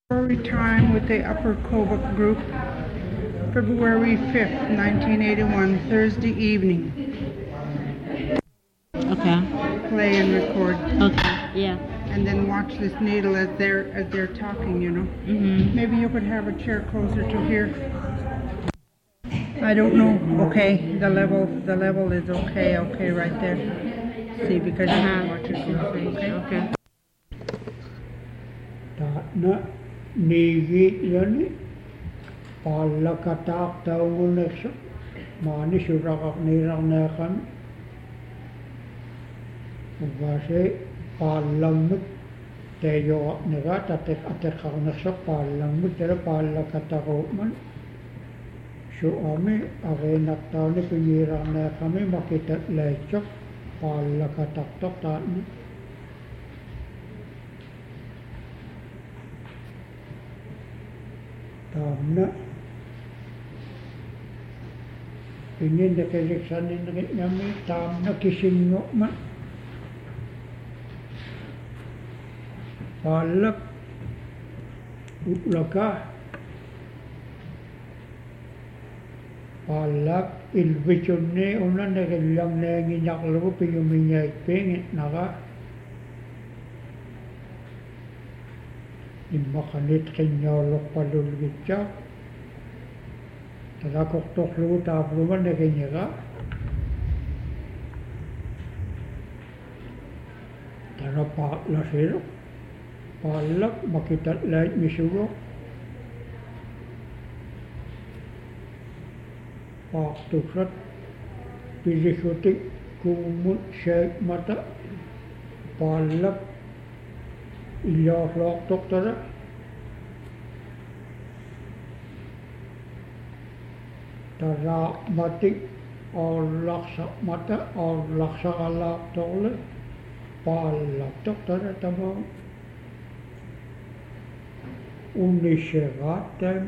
Story time with the Upper Kobuk Group, February 5th, 1981, Thursday evening. Okay. Play and record. Okay. Yeah. And then watch this needle as they're talking, you know. Mhm. Maybe you could have a chair closer to here. I don't know. Okay, the level is okay right there. See, because you can watch it closely. Okay. Na nigi yani palla katak taungunex mani surakak nirangnakan ugase pallamut teyo nega tatek atekaknex pallamut tera palla katakokman so ami arenak tauni kunirangnakan makitat lecok palla katak tok tani tamna ingin dekereksan ini kami tamna kisingok man palak utlaka palak ilbichunne unan dekelang nengi naklu piyuminyai pengit naga immakanit kenyolok palul gitja tagakok toklu tabluman de kenyega tara pak lasiro palak makitat lait misugo pak tuksat pilikutik kumut syek mata palak ilok dokter tara batik laksa mata laksa alak tole palak dokter tamo unishegatem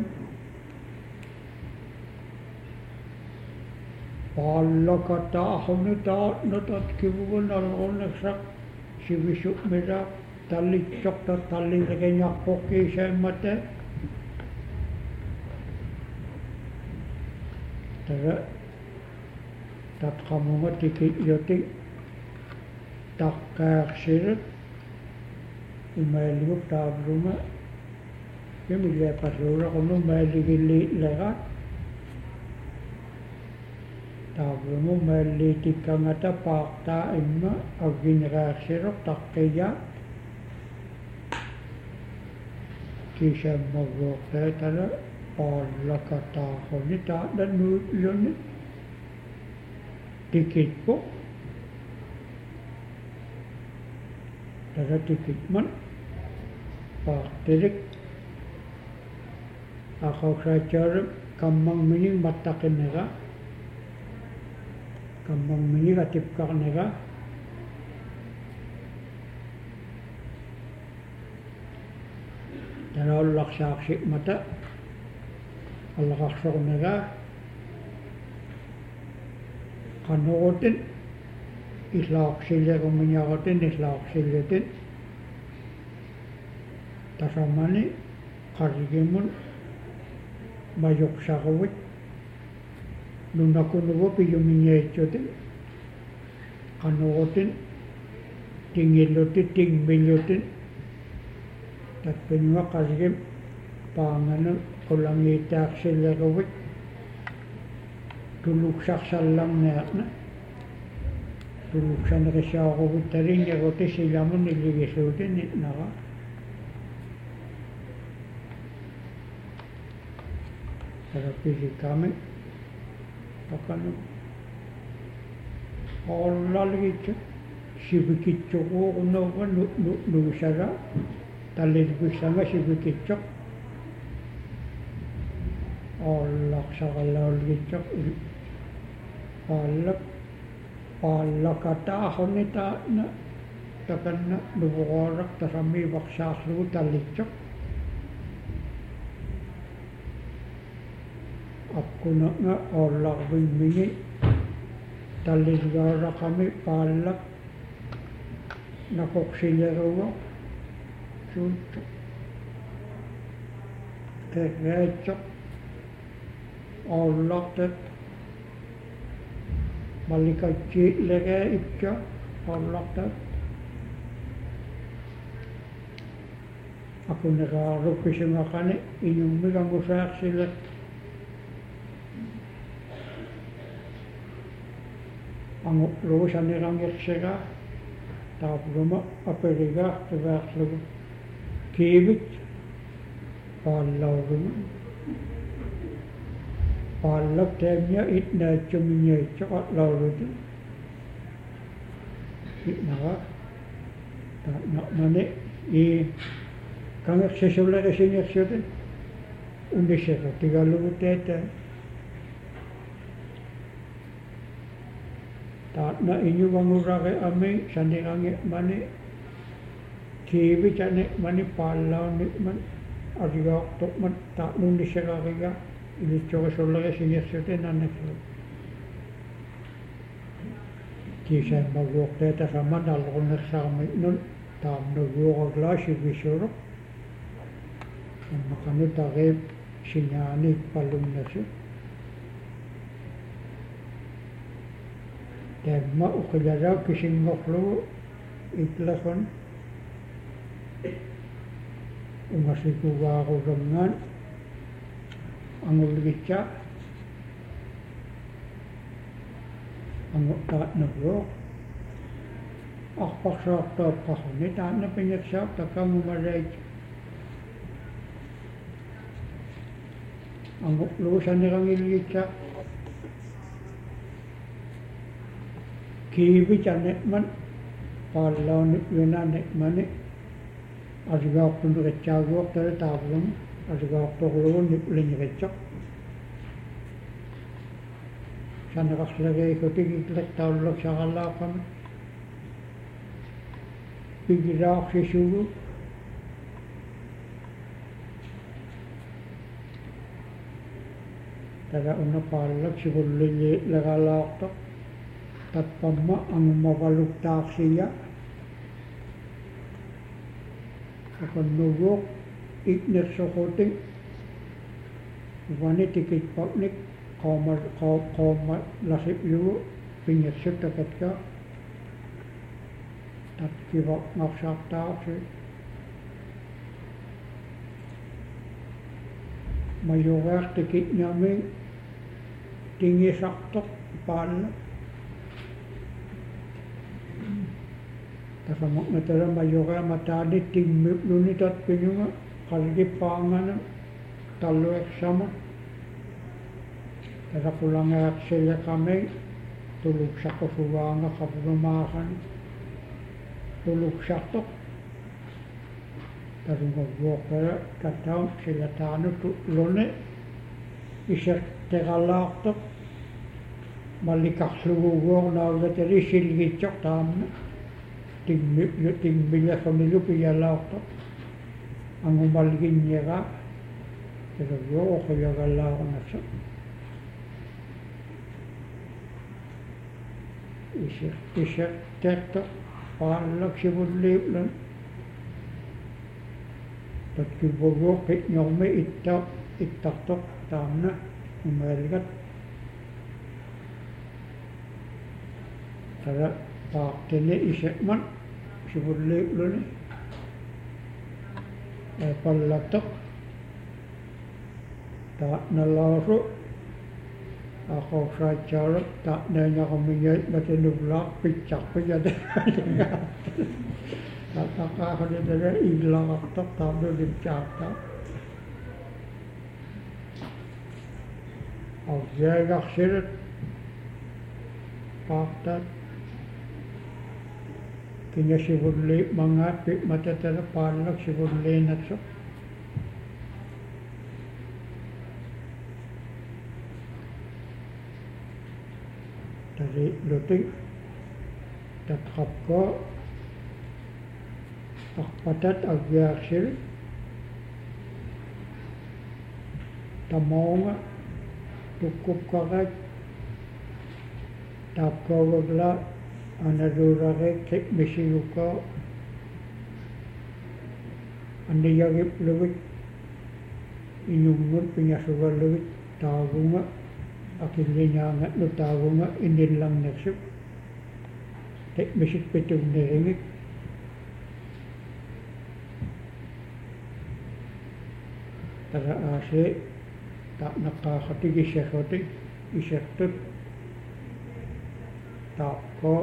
palak kata honita notat kibuan aloneksak sibisuk merak tali dokter tali legenya koki semate tera tat kamu matikit yotik takkar sirit imailu tabruma kemile pasura kono maligili lega tabruma mali tikangata pakta imma aginra sirok takkeya kisah magok tera pala kata honita dan nut yoni tikit po tera tikit man pak terik akau sajar kamang mini mata kenega kamang mini katip karnega tera Allah saksi mata Allah kasih nega kanotin islak sila kumenyakotin islak silatin tasamani karigimun mayok sakawit nunakunuwa piyuminyechotin kanotin tingilotin tingmilotin tat penyua karigim panganan kulang itak sila kawit tuluk saksalang na tuluk sa nakasya kawit tarin ya kote sila mo niligisutin naka terapisi kami pakano Allah lagi sibikitcho ko kuno ka nusara talid bisanga sibikitcho Allah sakalal gitu palak kata honita na takan nuborak tasami baksaslu talicok aku nak Allah bimini taligara kami palak nakoksilero sunto Reetso, Ollaktet, Malikatsi lege itse, Ollaktet. Aku neka ruppisimmakani inummikan kusaaksille. Angu luusanirangeksega, taapuluma aperiga, tevääkslugu kiivit, pallauruma. Pallak teemia itnäitsö minyeitsö lauluti. Itnaga, nane i kangeksisulle esineksioten unisera tigalugu teetä. Taatna inyuvangurage ami sandirange mani kiivitane mani pallauni man arigaaqtoq man taatnuunnisserariga ilitsoqisullere esineksioten annaksu. Kiisaimmaguorteeta saman alrunersaarminnun taamnuguoraglaasivisuruq. Makanu tareep sinyaani pallunnasu. Temma uqilaraw kisingorlugu itlaqun ungasikugaarurungaan angulgitsa angutaatnaguoq arparsaartaaqqarruni taanna pingersaaq takamumalaik anguluusanirangilgitsa kiivitane man pallauni yunane mani asigaaqtunuritsaguortale taavlum asigaaqtorlugun niplingiritsoq sanerarlageikutigiklettaullaksarallaaqama pigiraaqsisugu tada unna paallak sigullilli legalaaqtoq tappamma angummavalluktaaksiya akannuguoq iknersoquting vanitikitpaqnik qauma lasiplugu pingersutakatka tatkivaqnarsaartaarsi majureartikitniami tingisartoq paalla tasamaqnatala majureamataani timmipnuni tatpinunga qalgippaangana talluersama tasaqulangeaqsillaqamei tuluksaqqusugaanga qapulumaaqani tuluksartoq tarungaguoqala tattaun sillataanu tu'luni iserterallaartoq mallikarluguguornaagatali silgitsoq taamna tingmillassonilu piyalaartoq angumalginniera tasaguoqoquyagallaarunassa isertertoq paallaksivulliullun tatkivvuguoq qitniormi ittartoq taamna umaaligat tada paaqtini isekman sivulliulluni pallatoq taatnalaasu aqorsaatsaaloq taatnaanaqamiñait matanuvlaaq pitsarpijate tataqaaqanitala iglaqartoq taamnulipsaartaa avjaagarsilut paaqtaat kinasivulli mangaappi matatala paallak sivulliinatsoq tari luting tatqapko arpatat avjaarsil tamoonga tukkupkarat taapkoogagla analuurareek tekmisiluka anniyagipplugit inungut pinasugalugit taavunga akillinyaangat nu taavunga inillannersuk tekmisik pitunneringik tara aase taaqnaqqaaxatik isserrutik isertut taaqko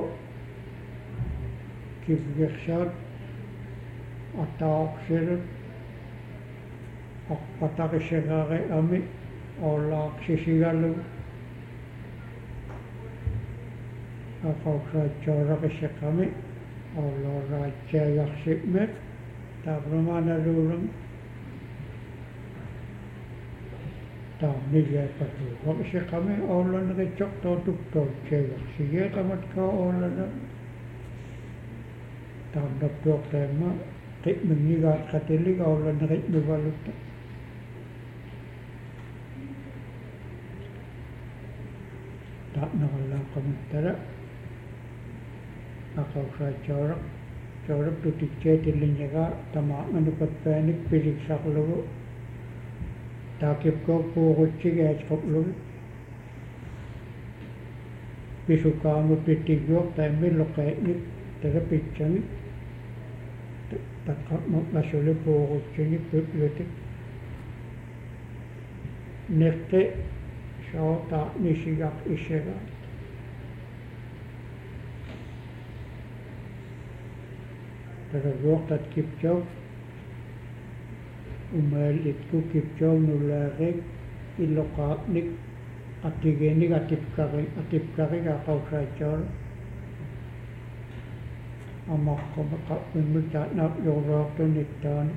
kivgersaat ataaqsirut aqpataqisserare ami ollaaqsisigalu aqauqsaatsooraqisseqami ollooraatsiagarsikmet taapramanaluulam taamnigiapatuuqaqisseqami oollanerittsortootuptoitsiagarsigeeqamatkaa oollana taamnaptuortaimma qitmingnigaatqatilik oollanerittnuvalutta taaqnaqallaaqamittara aqauqsaatsooraq sooraptutikkeetillinnigaa tamaaqanupatpaanik piliksarlugu taakipkook puurutsigaatqorlugu pisukaangutittigguoq taimmiloqaitnik talapitsami taqqarnerlasuli puurutsinik putlutik neqqi soortaaqnisigaq issagaat talaguoq tatkipchoq umaallikku kipchoornullaarik illoqaaqnik attigiinik atipkarik aqauqsaatsoora amaqqama qappimmu taatnaaq yuruartunittaani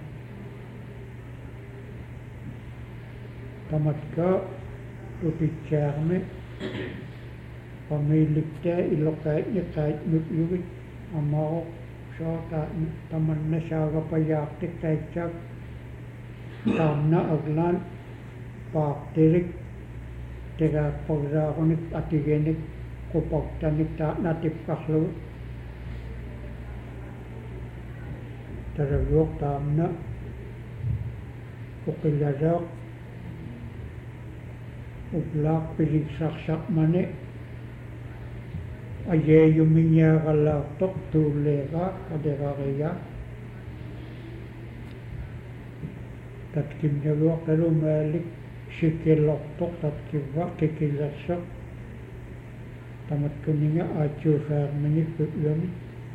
tamatkaa utitsaarmi pamiilliktaa illoqaitnik qaitnutlugit amaroq soortaaqni tamannasaagapajaartik qaitsaak taamna aglaan paaqtirik tegaaqpagiraarunik atigiinik qupaqtanik taatnatipqarlugu taraguoq taamna uqillalaaq uplaaq piliksarsaaqmani ajeeyumiñaaqallaartoq tuulleegaaq aderarigaaq tatkimnaguoq talumaalik sikkillortoq tatkivva kikillersoq tamatkuninga aatsuusaarminik putluami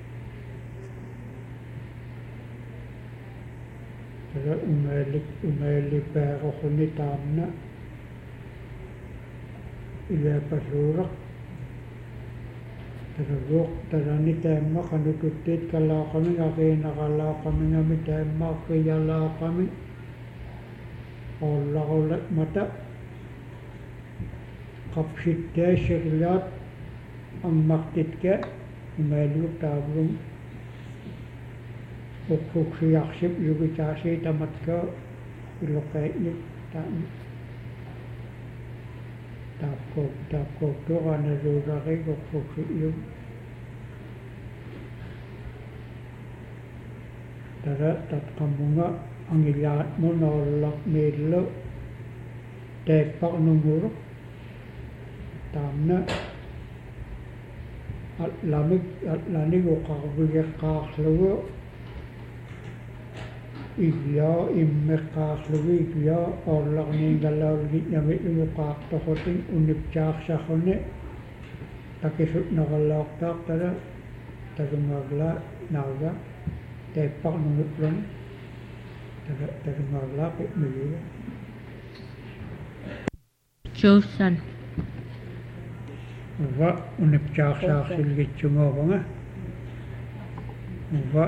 tara umaalipaaroquni taamna ilaapalluuraq taraguoq tarani taimma qanututtiit kalaaqami ariinaqalaaqamingami taimmaaqiyalaaqami ollarulat mata qapsittaassirlaat ammartitka umaaluuq taavlum uqsuksiarsip yugitaasi tamatkaa illoqaitnik taapkooktuqanaluularik uqsuksi'lum tara tatqamunga angillaatmun oollaqmiillu teepparnunguruq taamna atlanik uqarvigeqqaarlugu iglaa immeqqaarlugu iglaa oollarniingalaulgitnamitluguqaartoqutin unipchaarsarruni takisutnaqallaortaaq tala talungaglaa nauga teepparnungutluni talungaglaa qitmigiga Josan uva unipchaarsaarsilgitsumoovanga uva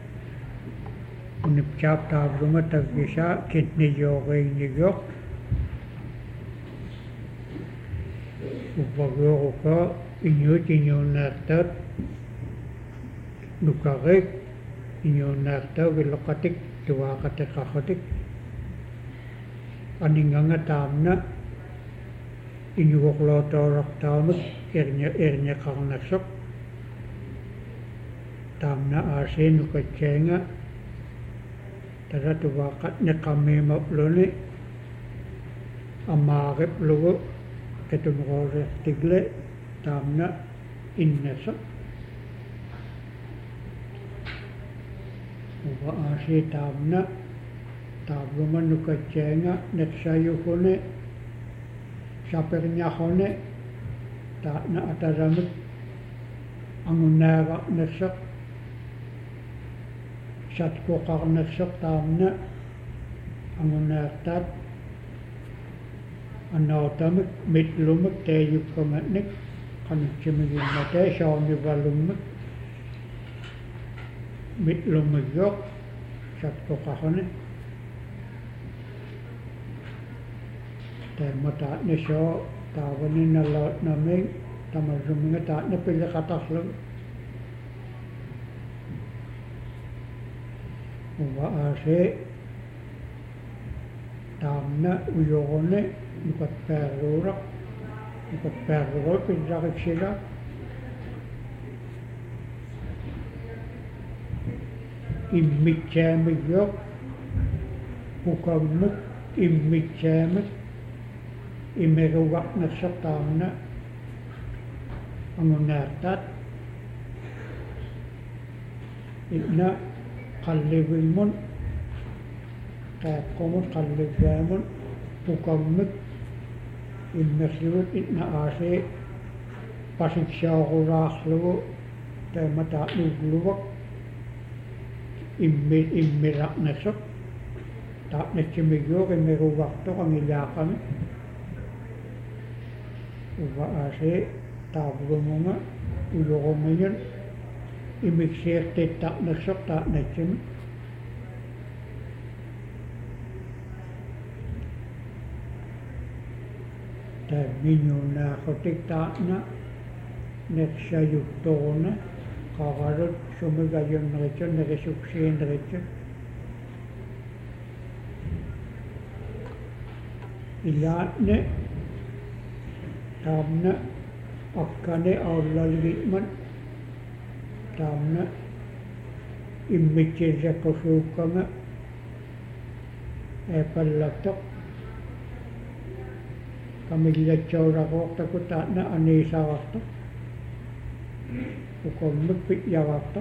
unipchaaptaavlunga taggisaa kitnijooriinniguoq uvaguorukaa iñuunnaartaat nukarik iñuunnaartaugiloqatik tuaaqatiqqarrutik aninganga taamna iñugoqlootoorortaunut erñeqarnarsoq taamna aasiinukatsaanga tara tuvaaqat neqammiimaqluni амаарипплугу катунероосертигле таамна иннасса ува ааси таамна таавлуманнукатсаанга нерсаюхуне саперняхоне таатна аталамут ангунаагаарнерсеқ саткоқарнерсеқ таамна ангунаартаат аннаутамик митлумик таажуккаматник канутсимигиннатаа саунивалуммик митлумиггоқ саткоқарне тааматаатне соо тааванинналаатнамик тамарсуминга таатне пилеқатарлу ува аасе таамна уйороне нукатпаарура нукатпаарура пинсариксила иммитсаамиггоқ пукаммут иммитсаамик иммеругаарнерсер таамна ангунаартаат итна қалливиммун qaaqqumun qalligaamun pukammik immerlugut itna aasi pasiksaarugaarlugu taamataa'nuugluvak immiraqnassuq taa'natsimigguuq immerugartoq angilaaqami uva aasi taavlumunga uyorumigun imiksiirtiittaqnersuq taa'natsimi taminunaaqutik taa'na nersajuttoruna qaralut sumigajunneritsun nerisuksiineritsun ilaatne taamna akkane aullaligitman taamna immitsiisakkusuukkanga eepallattoq kamillatsauraqoortaku taatna aniisarartoq ukommik pitjarartoq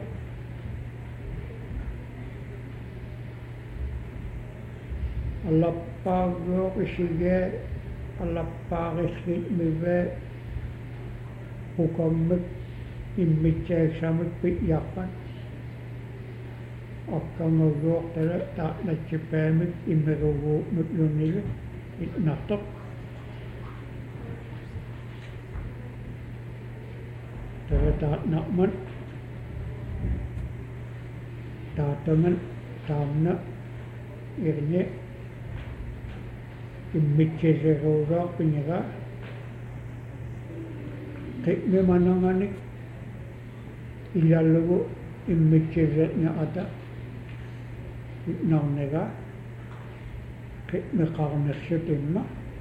allappaaguuq isigaa allappaarisliitmivaa ukommik immitsaaksamik pitjarpan akkanguguuq tala taatnatsipaamik immeruguu nutlunigu itnartoq taatnaqman taatangan taamna irne immitsiseruugaaq pinyaga qimmimananganik ilallugu immitsisetna ata itnarnega qimmiqarnersutimma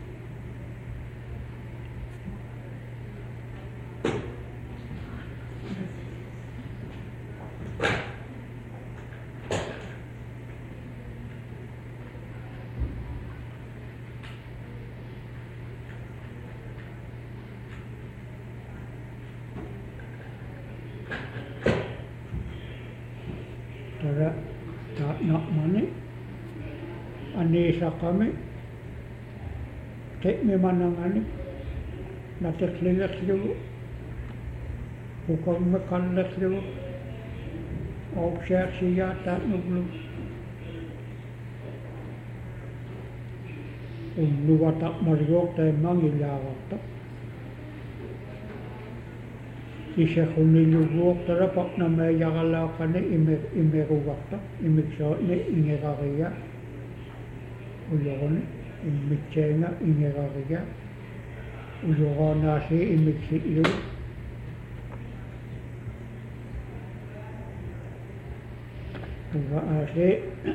tara taatnaqmani aniisaqami qimmimanangani nateqlilerlugu ukomme qallerlugu auksiarsigaa taatnuglu unnuvataqmariguuq taimmangilaarartoq isaquniluguuq tala paqnamaajaqalaaqani immerugartoq imiksootni ingerariga uyoruni immitsaanga ingerariga uyoronaasi imiksitlugu uva aasi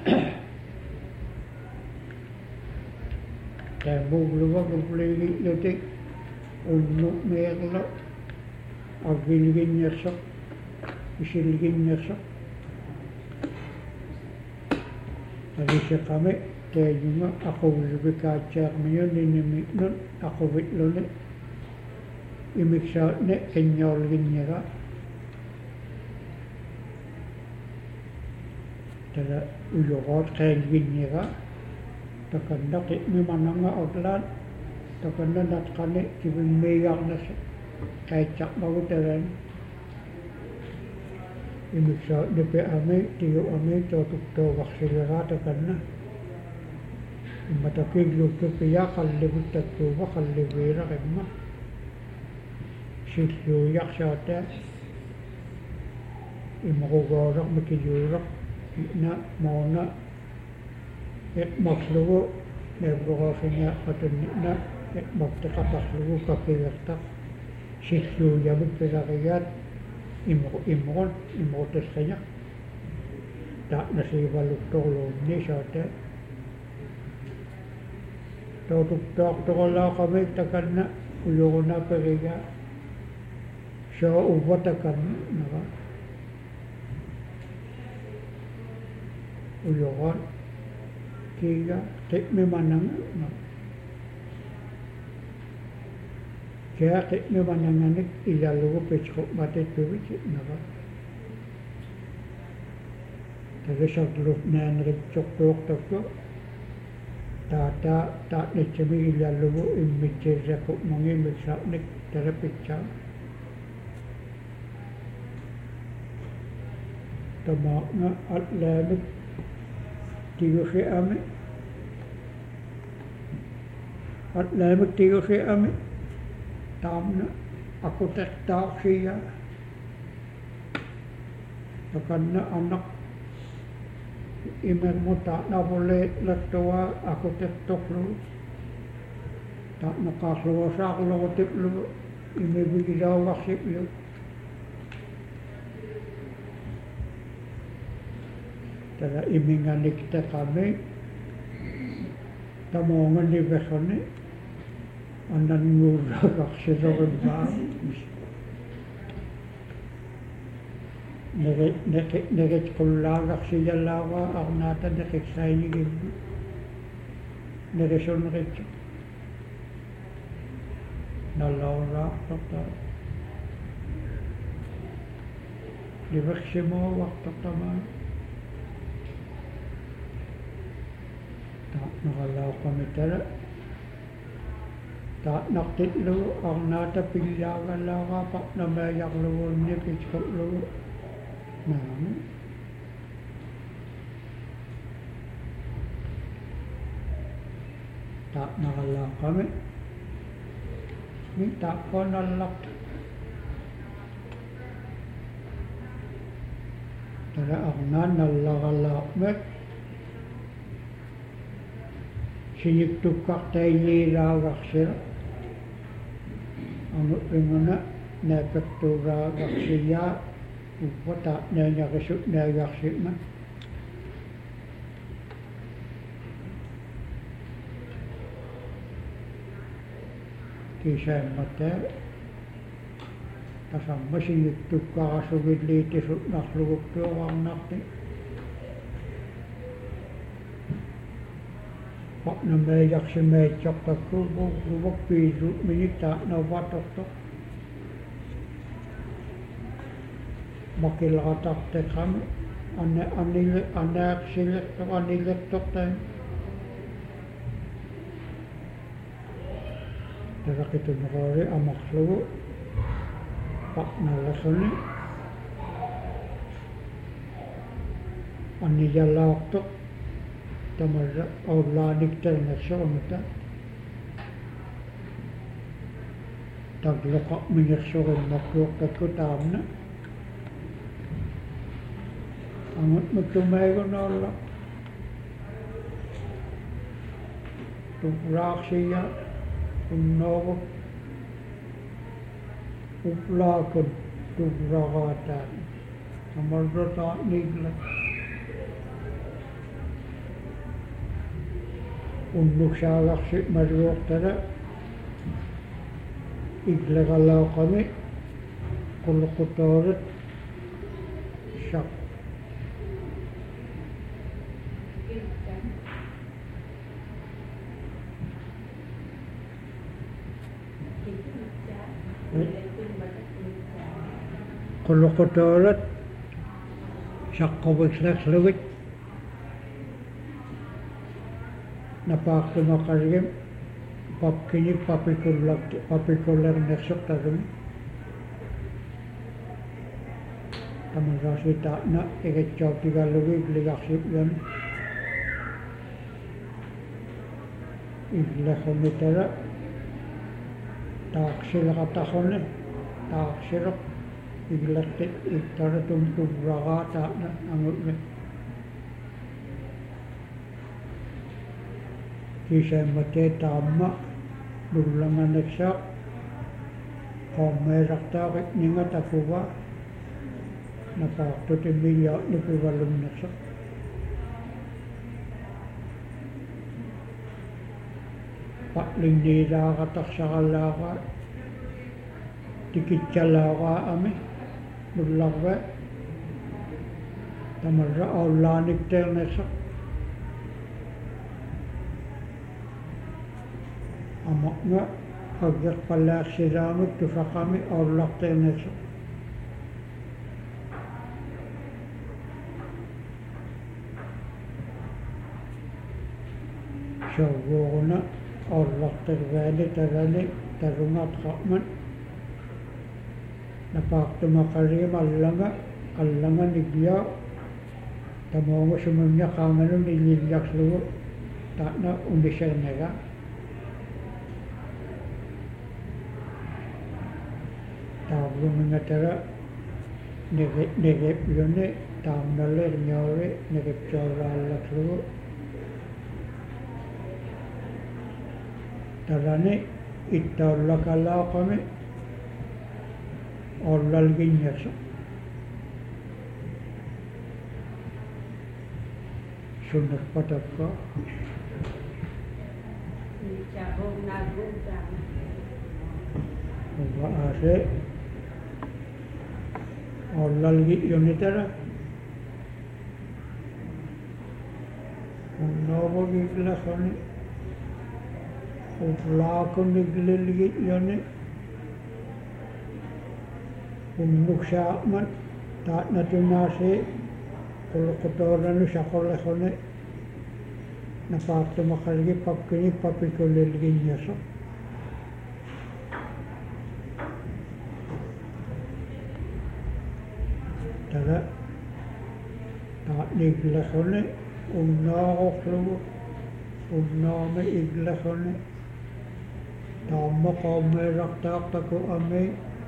taamugluva kupliigitlutik unnuqmeerlo avvilginnersoq isilginnersoq tariseqami teejunga aquvisuvikaatsiaqmiñuninimi aquvitluni imiksaatne qinñoorlinniga tala uyoqoot qeelginniga takannaqi mimananga otlaat takanna natqani kivimmiigarnas qaitsaqmagu talan imiksaatne pe'ami tiguami tootuktuugarsileraa takanna immatakilluuttupiya qallivuttaktuuva qalliviiraqimma silluuyaqsaata imrugooraq mikiyuuraq na moona iqmaqlugu neevrugoorsinia qatunni'na iqmaqtiqataqlugu kakigertaq silluuyamik pilarigaat imrutasqiñaq taa'nasiivaluktorluunni saata tootuktuartorulaaqamik takanna uyuruna periga soo uvvatakannaga uyuran kiiga qi'mimananga kia qi'mimananganik ilalugu pitqu'matittuvitsi'naga tagasarlu naanritsortuortakku taatnitsimi ilalugu immitsiirraku'mangi miksa'nik talapitsaa tamaaqna atlaamik tigusi'ami taamna akuteqtaaqsiya takanna anaq imermu taa'navuleetlattua akuteqtorlu taa'naqaarlugusaarlugutiplu imivigilaugarsiplu tala iminganikteqami tamuunganivessani annanguurraqarsilorimmaa neritqullaagarsiyallaava arnaata neqiksainigimma nerisunneritsu nallaullaartorta liversimuuvartortamaa taa'naqallauqamitala taa'naqtitlu arnaata pillaagallaagaa partnamaajarluguunni pitqu'lugu naami taa'naqallauqami taa'qonallaqta tala arnaan nallaqallaaqmek siyiktukkartailiilaagarsia amutringuna naapaktuuraagarsiyaa uppata naanyarisut naagarsi'ma kiisaammataa tasamma siyiktukkarasugilliitisut narluguktuuqarnarti partnamaajarsimaitsortakku guvakpiisu minitaa'navatortoq makilratarteqami annaaqsilertoq tasaqituneroori amarlugu partnallasuni annijallaartoq tamarra aullaanikternersorumata tagloqarminersorimmartuortakku taamna amutmuttumaigunoolla tuplaarsiya unnooruk uplaakun tuplaraataat amarrataaniigla unnuksaaqarsi maluortala igleqalaaqami qulluqutoorit saq quluqutoolat saqquvitlerlugit napaaqtumaqarigim papkinik papikullernersuqtarumi tamanraasitaaqna igitsautigallugi ligarsiulan иллахумитара тааксилеқатарне тааксилеқ иглаттит иттаратум куврагаатаана ангулне кисаамматээ таамма нулланганаксаа қоммеэртаарик нингатакува напаартутиммиа нукуваллумнерса паклинниилааратарсаралаара тикитсалаара ами нулларва тамарра ауллааниктернерса амакна аггерпаллаарсилаамик туфақами ауллартернерса шавгоруна орлартэрваали тавали тарунгаатқармат напаартумақалигим алланга нигиа тамоонга сумуння qaangalun иллилларсугу таана унисернага таавлумингатара неге юне таамналерниори негепчоорааллаксугу tarane ittaullakalaaqami orlalginnersa sunnerpatakka ase orlalgi yunitara unnovogiglakoni uflaakunniglilgi yoni unnuksaaqmat taatnatunaasi quluqutooranu saqollaqone napaartumaqalgi pakkini papikullilginniasa tara taatniglaqone unnaaroqlugu unnaame iglaqone taamma qaummeeraqtaaqtaku ami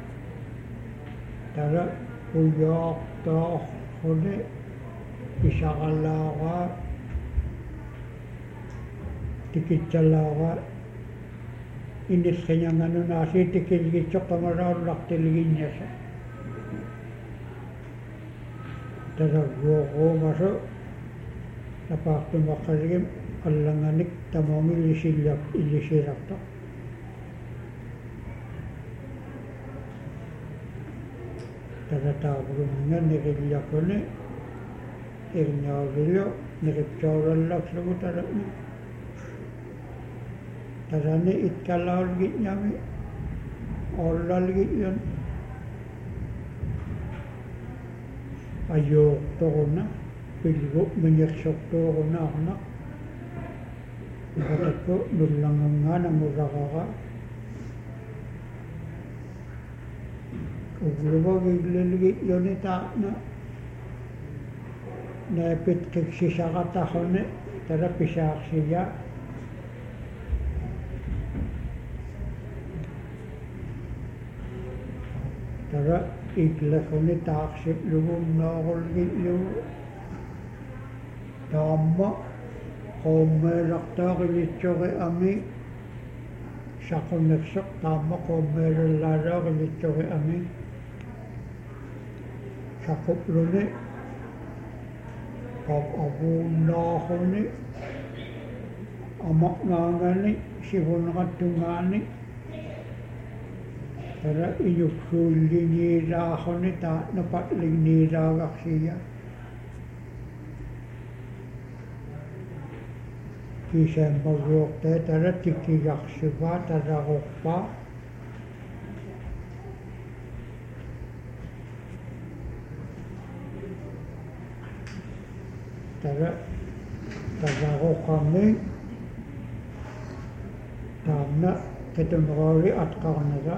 tara uyaaqtaaqhune isaqallaagaa tikitsallaagaa innisqinanganunaasi tikilgitsoqamaraullartilginnasa tara ruoquumasu napaartumaqaligim алланганик тамаами илисиларта таратааврумна нериллаконе эрниаавило нерипчоораллаксугу тарани тарани иткалаалгитнями оллалгитян ajooqtoruna pilgu mingersortuurunaarna ipatakku nullangangaana muraqaqa ugluvagiglilgi yunitaaqna naapitqiksisaqataqune tarapisaarsiya tara iglaquni taaqsiplugunnaaqulgillugu taamma qoommeelartaaqilitsuqi ami saqunnerseq taamma qoommeelullaalaaqilitsuqi ami saqupluni avuunnaaquni amaqnaangani sivunqattungaani tara iyuksuulliniilaaxuni taatnapatligniilaagarsiya kiisaammaguortaa tara tikkigarsuvaa tararorpaa Tara tasaro kami tamna ketumroli at karnaga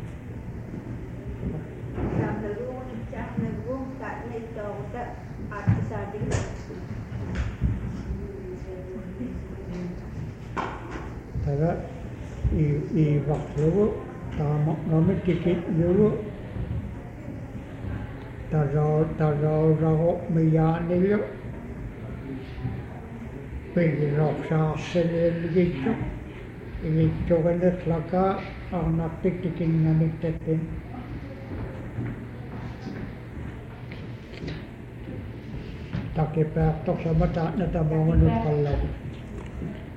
tara i vakslugu tama kami tikit dulu tasaro miyanilu Pengiroksaasselelgittu ilittugelet laka arnaptiktikin namittettin takipäärtoksama taatnatamonganut kallavu